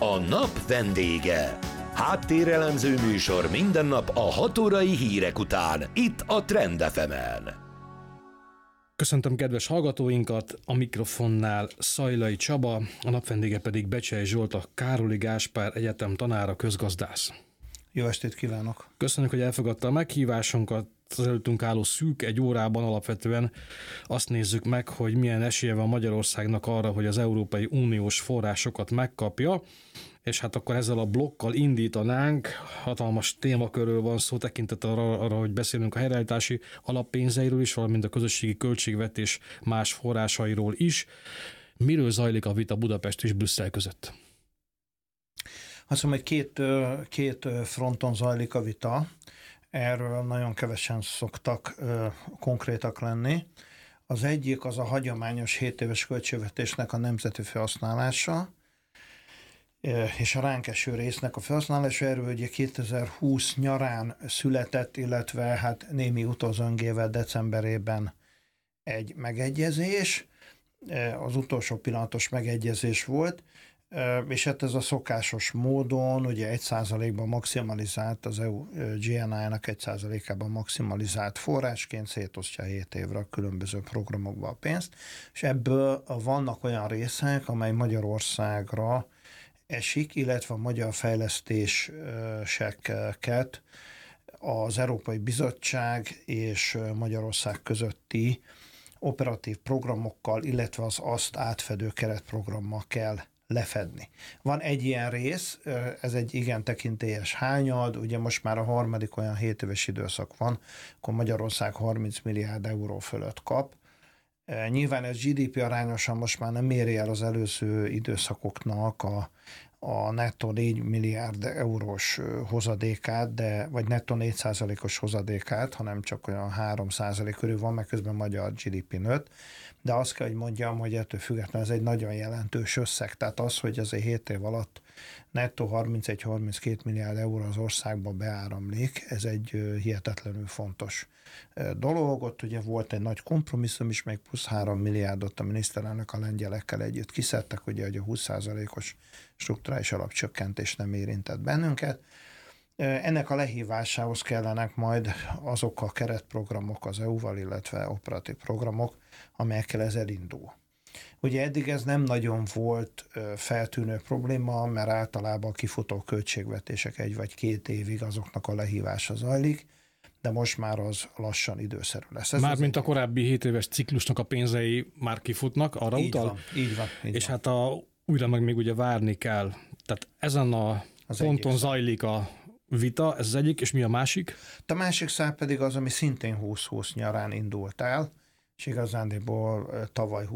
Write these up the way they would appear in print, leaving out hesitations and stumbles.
A nap vendége. Háttérelemző műsor minden nap a 6 órai hírek után, itt a Trend FM-en. Köszöntöm kedves hallgatóinkat, a mikrofonnál Szajlai Csaba, a nap vendége pedig Becsey Zsolt, a Károli Gáspár Egyetem tanára, közgazdász. Jó estét kívánok! Köszönjük, hogy elfogadta a meghívásunkat. Az előttünk álló szűk egy órában alapvetően azt nézzük meg, hogy milyen esélye van Magyarországnak arra, hogy az Európai Uniós forrásokat megkapja, és hát akkor ezzel a blokkal indítanánk. Hatalmas témakörről van szó, tekintettel arra, hogy beszélünk a helyreállítási alappénzeiről is, valamint a közösségi költségvetés más forrásairól is. Miről zajlik a vita Budapest és Brüsszel között? Azt mondom, hogy két fronton zajlik a vita. Erről nagyon kevesen szoktak konkrétak lenni. Az egyik az a hagyományos 7 éves költségvetésnek a nemzeti felhasználása, és a ránk eső résznek a felhasználása. Erről ugye 2020 nyarán született, illetve hát némi utózöngével decemberében egy megegyezés. Az utolsó pillanatos megegyezés volt, és hát ez a szokásos módon, ugye 1%-ban maximalizált, az EU GNI-nak 1%-ában maximalizált forrásként szétosztja 7 évre a különböző programokba a pénzt, és ebből vannak olyan részek, amely Magyarországra esik, illetve a magyar fejlesztéseket az Európai Bizottság és Magyarország közötti operatív programokkal, illetve az azt átfedő keretprogrammal kell lefedni. Van egy ilyen rész, ez egy igen tekintélyes hányad, ugye most már a harmadik olyan 7 éves időszak van, akkor Magyarország 30 milliárd euró fölött kap. Nyilván ez GDP arányosan most már nem méri el az előző időszakoknak a nettó 4 milliárd eurós hozadékát, vagy nettó 4%-os hozadékát, hanem csak olyan 3% körül van, mert közben magyar GDP nőtt. De azt kell, hogy mondjam, hogy ettől függetlenül ez egy nagyon jelentős összeg. Tehát az, hogy azért 7 év alatt nettó 31-32 milliárd euró az országba beáramlik, ez egy hihetetlenül fontos dolog. Ott ugye volt egy nagy kompromisszum is, még plusz 3 milliárdot a miniszterelnök a lengyelekkel együtt kiszedtek, ugye, hogy a 20%-os strukturális alapcsökkentés nem érintett bennünket. Ennek a lehívásához kellenek majd azok a keretprogramok az EU-val, illetve operatív programok, amelyekkel ez elindul. Ugye eddig ez nem nagyon volt feltűnő probléma, mert általában a kifutó költségvetések 1 vagy 2 évig azoknak a lehívása zajlik, de most már az lassan időszerű lesz. Mármint a korábbi 7 éves ciklusnak a pénzei már kifutnak, arra így utal? Van, így van. És hát újra meg még ugye várni kell. Tehát ezen a ponton zajlik a vita, ez az egyik, és mi a másik? A másik szál pedig az, ami szintén 2020 nyarán indult el, és igazándiból tavaly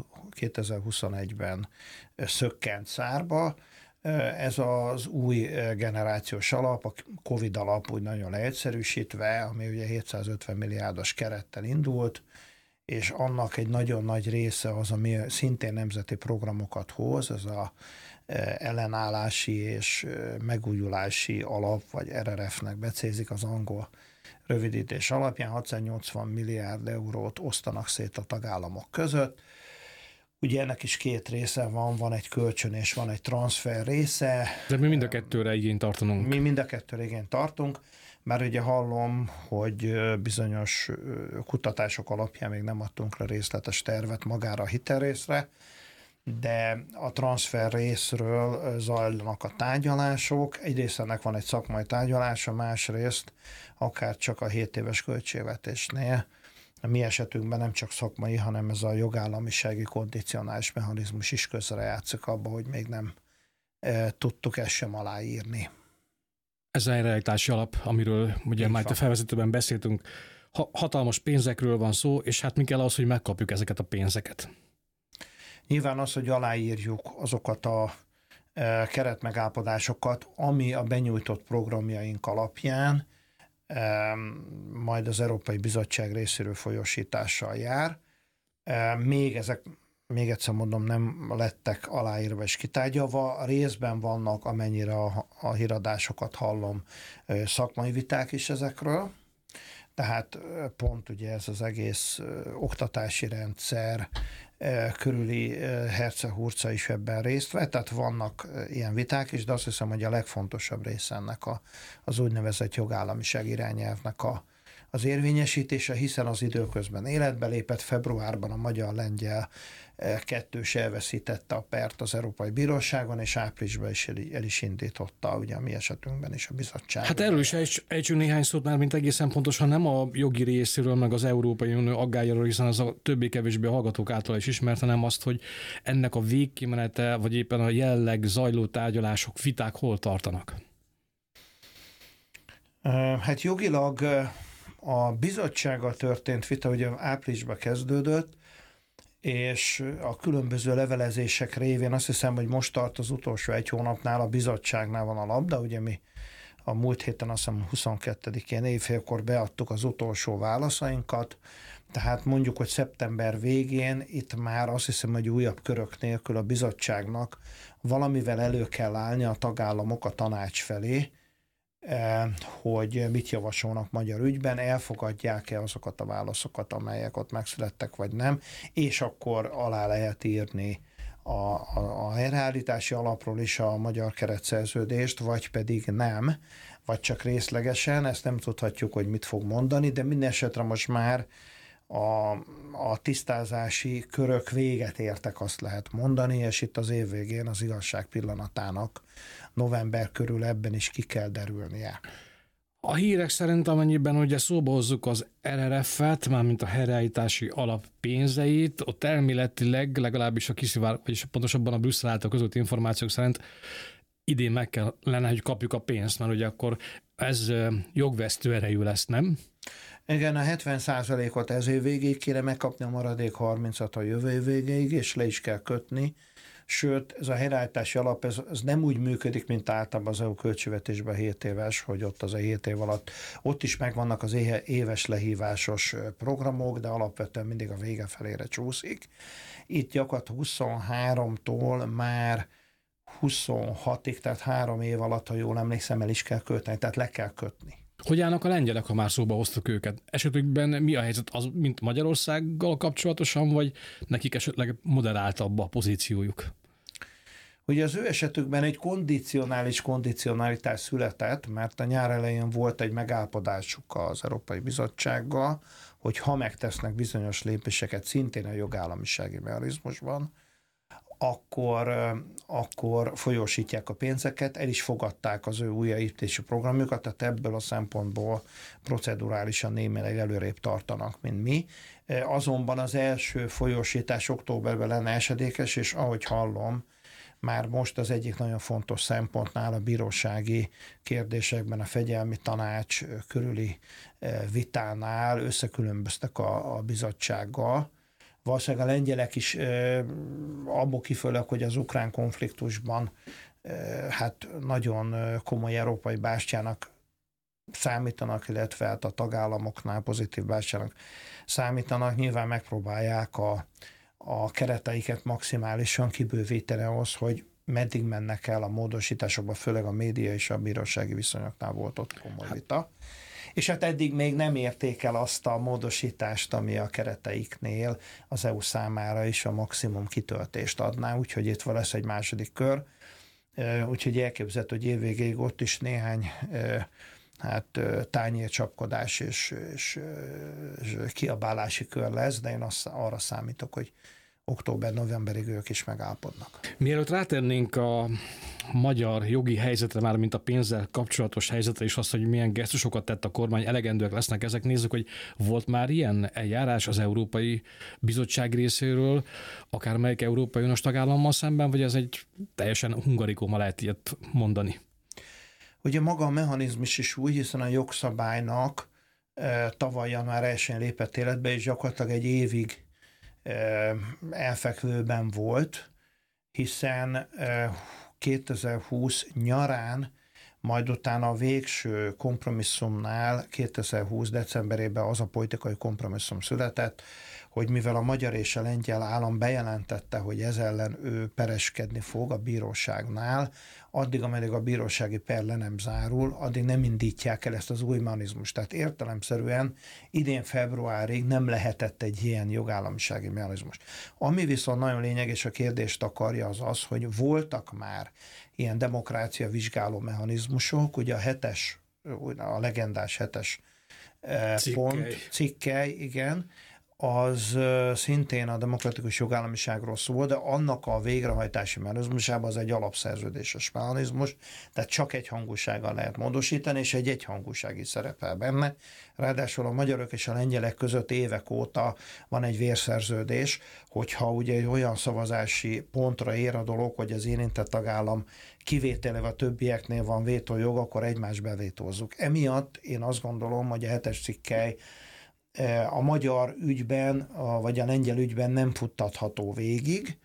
2021-ben szökkent szárba. Ez az új generációs alap, a Covid alap úgy nagyon leegyszerűsítve, ami ugye 750 milliárdos kerettel indult, és annak egy nagyon nagy része az, ami szintén nemzeti programokat hoz, ez a ellenállási és megújulási alap, vagy RRF-nek becézik az angol rövidítés alapján, 680 milliárd eurót osztanak szét a tagállamok között. Ugye ennek is 2 része van egy kölcsön és van egy transfer része. De mi mind a kettőre igényt tartunk. Mi mind a kettőre igényt tartunk, mert ugye hallom, hogy bizonyos kutatások alapján még nem adtunk le részletes tervet magára a hitelrészre, de a transfer részről zajlanak a tárgyalások. Egyrészt ennek van egy szakmai tárgyalása, másrészt akár csak a 7 éves költségvetésnél. A mi esetünkben nem csak szakmai, hanem ez a jogállamisági kondicionális mechanizmus is közrejátszik abba, hogy még nem tudtuk ezt sem aláírni. Ez a helyreállítási alap, amiről ugye már a felvezetőben beszéltünk, hatalmas pénzekről van szó, és hát mi kell ahhoz, hogy megkapjuk ezeket a pénzeket? Nyilván az, hogy aláírjuk azokat a keretmegállapodásokat, ami a benyújtott programjaink alapján majd az Európai Bizottság részéről folyósítással jár. Még egyszer mondom, nem lettek aláírva és kitárgyalva. Részben vannak, amennyire a híradásokat hallom, szakmai viták is ezekről. Tehát pont ugye ez az egész oktatási rendszer, körüli Herceg-Hurca is ebben részt vett, tehát vannak ilyen viták is, de azt hiszem, hogy a legfontosabb része ennek az úgynevezett jogállamiság irányelvnek az érvényesítése, hiszen az időközben életbe lépett, februárban a magyar-lengyel kettős elveszítette a pert az Európai Bíróságon, és áprilisban is el is indította, ugye a mi esetünkben is a bizottság. Hát erről is ejtsünk néhány szót már, mint egészen pontosan nem a jogi részéről, meg az Európai Unió aggályáról, hiszen az a többé-kevésbé a hallgatók által is ismert, hanem azt, hogy ennek a végkimenete, vagy éppen a jelenleg zajló tárgyalások, viták hol tartanak? Hát jogilag a bizottsággal történt vita ugye áprilisban kezdődött, és a különböző levelezések révén azt hiszem, hogy most tart az utolsó egy hónapnál, a bizottságnál van a labda, ugye mi a múlt héten azt hiszem 22-én évfélkor beadtuk az utolsó válaszainkat, tehát mondjuk, hogy szeptember végén itt már azt hiszem, hogy újabb körök nélkül a bizottságnak valamivel elő kell állni a tagállamok a tanács felé, hogy mit javasolnak magyar ügyben, elfogadják-e azokat a válaszokat, amelyek ott megszülettek, vagy nem, és akkor alá lehet írni a helyreállítási alapról is a magyar keretszerződést, vagy pedig nem, vagy csak részlegesen, ezt nem tudhatjuk, hogy mit fog mondani, de minden esetre most már a tisztázási körök véget értek, azt lehet mondani, és itt az év végén az igazság pillanatának november körül ebben is ki kell derülnie. A hírek szerint, amennyiben ugye szóba hozzuk az RRF-et, mármint a helyreállítási alap pénzeit, ott elméletileg legalábbis a kiszivár, vagyis pontosabban a Brüsszel által között információk szerint idén meg kellene, hogy kapjuk a pénzt, mert ugye akkor ez jogvesztő erejű lesz, nem? Igen, a 70%-ot ez év végéig kéne megkapni, a maradék 30-at a jövő év végéig, és le is kell kötni. Sőt, ez a helyreállítási alap, ez nem úgy működik, mint általában az EU költségvetésben 7 éves, hogy ott az a 7 év alatt, ott is megvannak az éves lehívásos programok, de alapvetően mindig a vége felére csúszik. Itt gyakorlatilag 23-tól már 26-ig, tehát 3 év alatt, ha jól emlékszem, el is kell kötni, tehát le kell kötni. Hogy állnak a lengyelek, ha már szóba hoztuk őket? Esetükben mi a helyzet, az, mint Magyarországgal kapcsolatosan, vagy nekik esetleg moderáltabb a pozíciójuk? Ugye az ő esetükben egy kondicionalitás született, mert a nyár elején volt egy megállapodásuk az Európai Bizottsággal, hogy ha megtesznek bizonyos lépéseket szintén a jogállamisági mechanizmusban, akkor folyósítják a pénzeket, el is fogadták az ő újjáépítési programjukat, tehát ebből a szempontból procedurálisan némileg előrébb tartanak, mint mi. Azonban az első folyósítás októberben lenne esedékes, és ahogy hallom, már most az egyik nagyon fontos szempontnál a bírósági kérdésekben a fegyelmi tanács körüli vitánál összekülönböztek a bizottsággal. Valószínűleg a lengyelek is abból kifolyólag, hogy az ukrán konfliktusban hát nagyon komoly európai bástyának számítanak, illetve hát a tagállamoknál pozitív bástyának számítanak, nyilván megpróbálják a kereteiket maximálisan kibővíteni ahhoz, hogy meddig mennek el a módosításokba, főleg a média és a bírósági viszonyoknál volt ott komoly vita. És hát eddig még nem érték el azt a módosítást, ami a kereteiknél az EU számára is a maximum kitöltést adná, úgyhogy itt lesz egy második kör. Úgyhogy elképzelhető, hogy évvégéig ott is néhány tányércsapkodás és kiabálási kör lesz, de én arra számítok, hogy október-novemberig ők is megállapodnak. Mielőtt rátérnénk a magyar jogi helyzetre, már mint a pénzzel kapcsolatos helyzetre, és azt, hogy milyen gesztusokat tett a kormány, elegendőek lesznek ezek, nézzük, hogy volt már ilyen eljárás az Európai Bizottság részéről, akármelyik Európai Uniós tagállammal szemben, vagy ez egy teljesen hungarikóma, lehet ilyet mondani? Ugye maga a mechanizmus is új, hiszen a jogszabálynak tavaly január 1-én lépett életbe, és gyakorlatilag egy évig elfekvőben volt, hiszen 2020 nyarán majd utána a végső kompromisszumnál 2020. decemberében az a politikai kompromisszum született, hogy mivel a magyar és a lengyel állam bejelentette, hogy ez ellen ő pereskedni fog a bíróságnál, addig, ameddig a bírósági per le nem zárul, addig nem indítják el ezt az új mechanizmust. Tehát értelemszerűen idén februárig nem lehetett egy ilyen jogállamisági mechanizmus. Ami viszont nagyon lényeges, a kérdést akarja, az az, hogy voltak már ilyen demokrácia vizsgáló mechanizmusok, ugye a legendás 7-es cikkely, igen, az szintén a demokratikus jogállamiságról szól, de annak a végrehajtási mechanizmusában az egy alapszerződéses mechanizmus, tehát csak egyhangúsággal lehet módosítani, és egy egyhangúsági szerepel benne. Ráadásul a magyarok és a lengyelek között évek óta van egy vérszerződés, hogyha ugye egy olyan szavazási pontra ér a dolog, hogy az érintett tagállam kivételével a többieknél van vétójog, akkor egymást bevétózzuk. Emiatt én azt gondolom, hogy a 7-es cikkely a magyar ügyben, vagy a lengyel ügyben nem futtatható végig,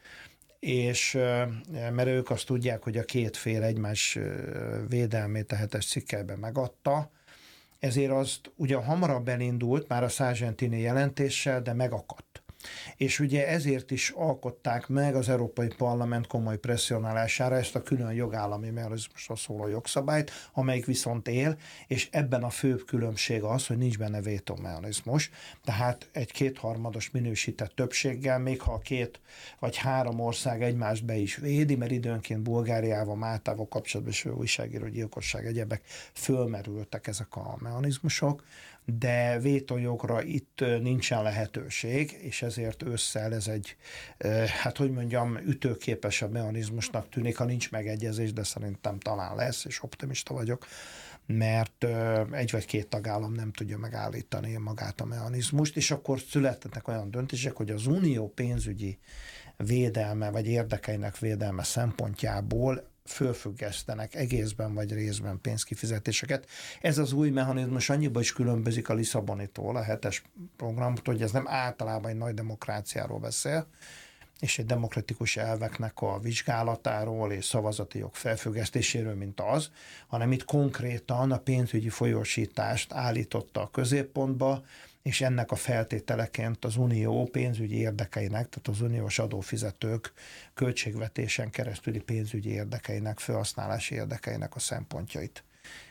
és mert ők azt tudják, hogy a két fél egymás védelmét a 7-es cikkelyben megadta, ezért azt ugye hamarabb elindult már a Sargentini jelentéssel, de megakadt. És ugye ezért is alkották meg az Európai Parlament komoly presszionálására ezt a külön jogállami mechanizmusról szóló jogszabályt, amelyik viszont él, és ebben a főbb különbség az, hogy nincs benne vétómechanizmus, tehát egy kétharmados minősített többséggel, még ha a 2 vagy 3 ország egymást be is védi, mert időnként Bulgáriával, Máltával kapcsolatban és újságíró gyilkosság egyebek fölmerültek ezek a mechanizmusok, de vétójogra itt nincsen lehetőség, és ezért ősszel ez egy, hát hogy mondjam, ütőképesebb mechanizmusnak tűnik, ha nincs megegyezés, de szerintem talán lesz, és optimista vagyok, mert egy vagy két tagállam nem tudja megállítani magát a mechanizmust, és akkor születnek olyan döntések, hogy az unió pénzügyi védelme, vagy érdekeinek védelme szempontjából fölfüggesztenek egészben vagy részben pénzkifizetéseket. Ez az új mechanizmus annyiban is különbözik a Lisszabonitól, a 7-es programtól, hogy ez nem általában egy nagy demokráciáról beszél, és egy demokratikus elveknek a vizsgálatáról és szavazati jog felfüggesztéséről, mint az, hanem itt konkrétan a pénzügyi folyósítást állította a középpontba, és ennek a feltételeként az unió pénzügyi érdekeinek, tehát az uniós adófizetők költségvetésen keresztüli pénzügyi érdekeinek, felhasználási érdekeinek a szempontjait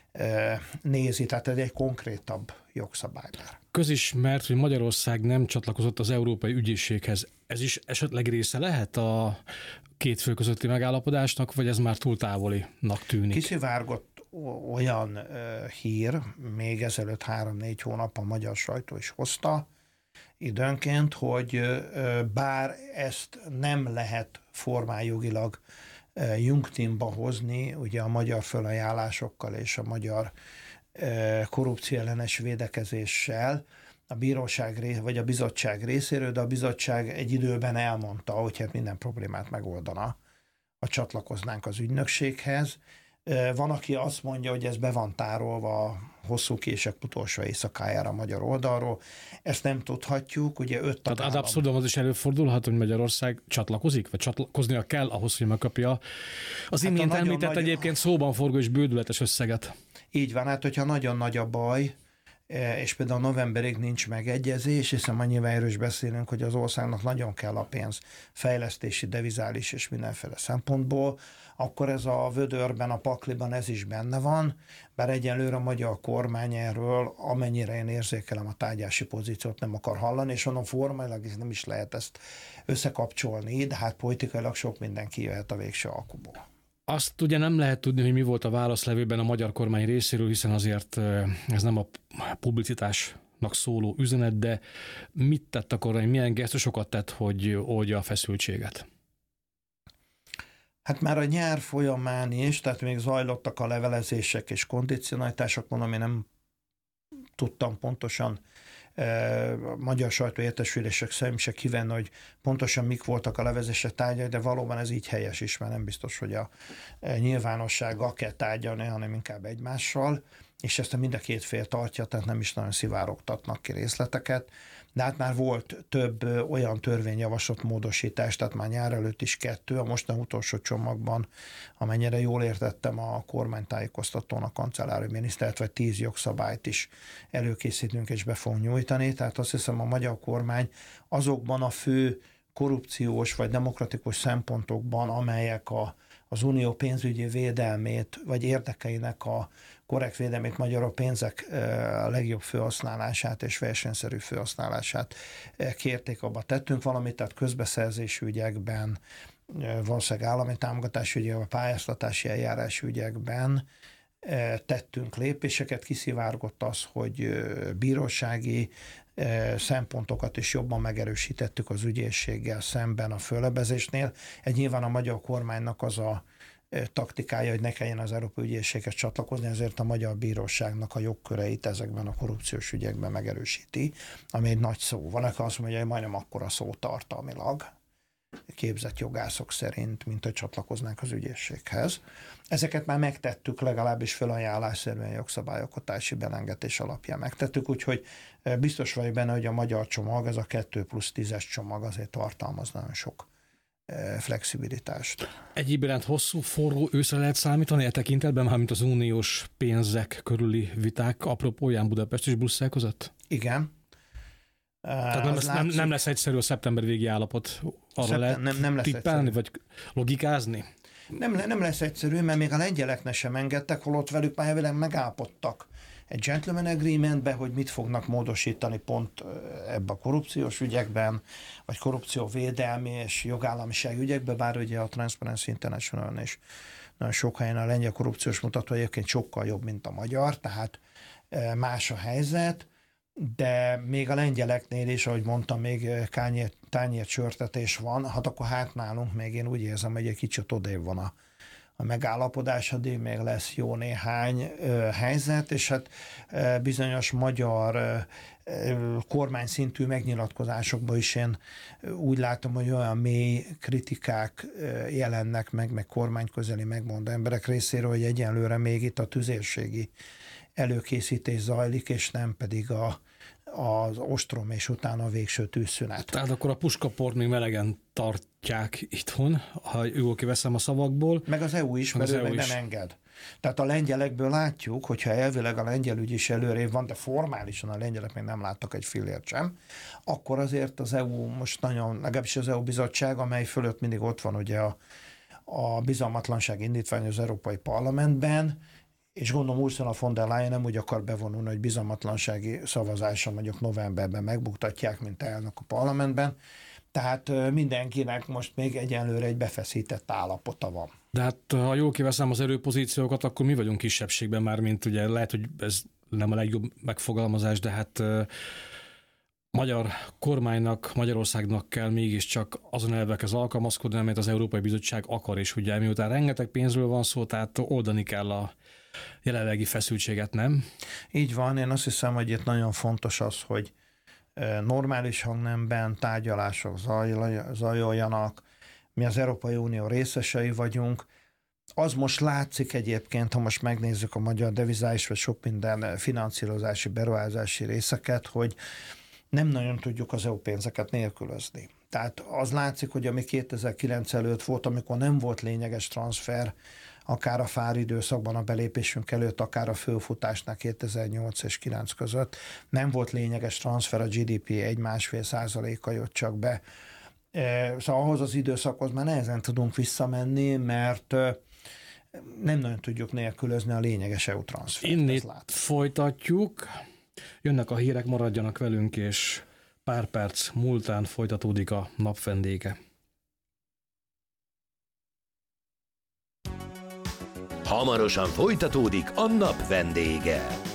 nézi, tehát ez egy konkrétabb jogszabály már. Közismert, hogy Magyarország nem csatlakozott az Európai Ügyészséghez. Ez is esetleg része lehet a két fél közötti megállapodásnak, vagy ez már túl távolinak tűnik? Kiszivárgott olyan hír, még ezelőtt 3-4 hónap a magyar sajtó is hozta időnként, hogy bár ezt nem lehet formáljogilag jungtimba hozni, ugye a magyar fölajánlásokkal és a magyar korrupcióellenes védekezéssel a bíróság vagy a bizottság részéről, de a bizottság egy időben elmondta, hogy hát minden problémát megoldana, ha csatlakoznánk az ügynökséghez. Van, aki azt mondja, hogy ez be van tárolva a hosszú kések utolsó éjszakájára a magyar oldalról. Ezt nem tudhatjuk, ugye 5 tagállam. Tehát abszurdum az is előfordulhat, hogy Magyarország csatlakozik, vagy csatlakoznia kell ahhoz, hogy megkapja az imént említett egyébként szóban forgó és bődületes összeget. Így van, hát hogyha nagyon nagy a baj, és például novemberig nincs megegyezés, hiszen annyival erről is beszélünk, hogy az országnak nagyon kell a pénz fejlesztési, devizális és mindenféle szempontból, akkor ez a vödörben, a pakliban ez is benne van, bár egyelőre a magyar kormány erről, amennyire én érzékelem a tárgyási pozíciót nem akar hallani, és onnan formailag nem is lehet ezt összekapcsolni, de hát politikailag sok minden kijöhet a végső alkuból. Azt ugye nem lehet tudni, hogy mi volt a válaszlevőben a magyar kormány részéről, hiszen azért ez nem a publicitásnak szóló üzenet, de mit tett a kormány, milyen gesztusokat tett, hogy oldja a feszültséget? Hát már a nyár folyamán is, tehát még zajlottak a levelezések és kondicionalitások, mondom, én nem tudtam pontosan magyar sajtóértesülések szerint se kivenni, hogy pontosan mik voltak a levezések tárgyai, de valóban ez így helyes is, mert nem biztos, hogy a nyilvánossággal kell tárgyalni, hanem inkább egymással. és ezt mind a két fél tartja, tehát nem is nagyon szivárogtatnak ki részleteket, de hát már volt több olyan törvényjavaslat módosítás, tehát már nyár előtt is 2, a mostani utolsó csomagban, amennyire jól értettem, a kormánytájékoztatón a kancellári minisztert, vagy 10 jogszabályt is előkészítünk és be fogunk nyújtani, tehát azt hiszem a magyar kormány azokban a fő korrupciós vagy demokratikus szempontokban, amelyek az unió pénzügyi védelmét, vagy érdekeinek a korrekt védelmét, magyarul pénzek legjobb felhasználását és versenyszerű felhasználását kérték, abba tettünk valamit, tehát közbeszerzési ügyekben, valószínűleg állami támogatási ügyekben, pályáztatási eljárási ügyekben tettünk lépéseket, kiszivárgott az, hogy bírósági szempontokat is jobban megerősítettük az ügyészséggel szemben a föllebezésnél. Nyilván a magyar kormánynak az a taktikája, hogy ne kelljen az Európai Ügyészséghez csatlakozni, ezért a magyar bíróságnak a jogköreit ezekben a korrupciós ügyekben megerősíti, ami egy nagy szó. Van, aki azt mondja, hogy majdnem akkora szó tartalmilag, képzett jogászok szerint, mint hogy csatlakoznánk az ügyészséghez. Ezeket már megtettük, legalábbis felajánlásszerűen jogszabályalkotási belengedés alapján megtettük, úgyhogy biztos vagyok benne, hogy a magyar csomag, ez a 2+10-es csomag azért tartalmaz nagyon sok flexibilitást. Egyéb iránt hosszú, forró őszre lehet számítani e tekintetben, mármint az uniós pénzek körüli viták apropóján Budapest és Brüsszel között? Igen. Tehát nem lesz egyszerű a szeptember végi állapot. Arra lehet nem lesz tippelni, egyszerű. vagy logikázni? Nem lesz egyszerű, mert még a lengyeleknek sem engedtek, holott velük már elvileg megállapodtak egy gentleman agreementbe, hogy mit fognak módosítani pont ebbe a korrupciós ügyekben, vagy korrupcióvédelmi és jogállamiság ügyekben, bár ugye a Transparency International és nagyon sok helyen a lengyel korrupciós mutató egyébként sokkal jobb, mint a magyar, tehát más a helyzet, de még a lengyeleknél is, ahogy mondtam, még tányércsörtetés van, hát akkor nálunk még én úgy érzem, hogy egy kicsit odébb van a megállapodás, addig még lesz jó néhány helyzet, és hát bizonyos magyar kormányszintű megnyilatkozásokban is én úgy látom, hogy olyan mély kritikák jelennek meg kormányközeli megmondó emberek részéről, hogy egyenlőre még itt a tüzérségi előkészítés zajlik, és nem pedig az ostrom és utána a végső tűzszünet. Tehát akkor a puskaport még melegen tartják itthon, ha jól kiveszem a szavakból. Meg az EU is, mert ő meg nem enged. Tehát a lengyelekből látjuk, hogyha elvileg a lengyel ügy is előrébb van, de formálisan a lengyelek még nem láttak egy fillért sem, akkor azért az EU most nagyon, legalábbis az EU bizottság, amely fölött mindig ott van ugye a bizalmatlanság indítvány az Európai Parlamentben, és gondolom Ursula von der Leyen nem úgy akar bevonulni, hogy bizalmatlansági szavazáson mondjuk novemberben megbuktatják, mint elnök a parlamentben. Tehát mindenkinek most még egyenlőre egy befeszített állapota van. De hát ha jól kiveszem az erőpozíciókat, akkor mi vagyunk kisebbségben már, mint ugye lehet, hogy ez nem a legjobb megfogalmazás, de hát magyar kormánynak, Magyarországnak kell mégiscsak azon elvekhez alkalmazkodni, amelyet az Európai Bizottság akar, és ugye miután rengeteg pénzről van szó, tehát oldani kell a jelenlegi feszültséget, nem? Így van, én azt hiszem, hogy itt nagyon fontos az, hogy normális hangnemben tárgyalások zajoljanak, mi az Európai Unió részesei vagyunk. Az most látszik egyébként, ha most megnézzük a magyar devizális vagy sok minden finanszírozási, beruházási részeket, hogy nem nagyon tudjuk az EU pénzeket nélkülözni. Tehát az látszik, hogy ami 2009 előtt volt, amikor nem volt lényeges transfer, akár a FÁR időszakban a belépésünk előtt, akár a fölfutásnál 2008 és 9 között, nem volt lényeges transfer, a GDP 1,5%-a jött csak be. Szóval ahhoz az időszakhoz már nehezen tudunk visszamenni, mert nem nagyon tudjuk nélkülözni a lényeges EU transfert. Innét folytatjuk. Jönnek a hírek, maradjanak velünk, és pár perc múltán folytatódik a nap vendége. Hamarosan folytatódik a nap vendége.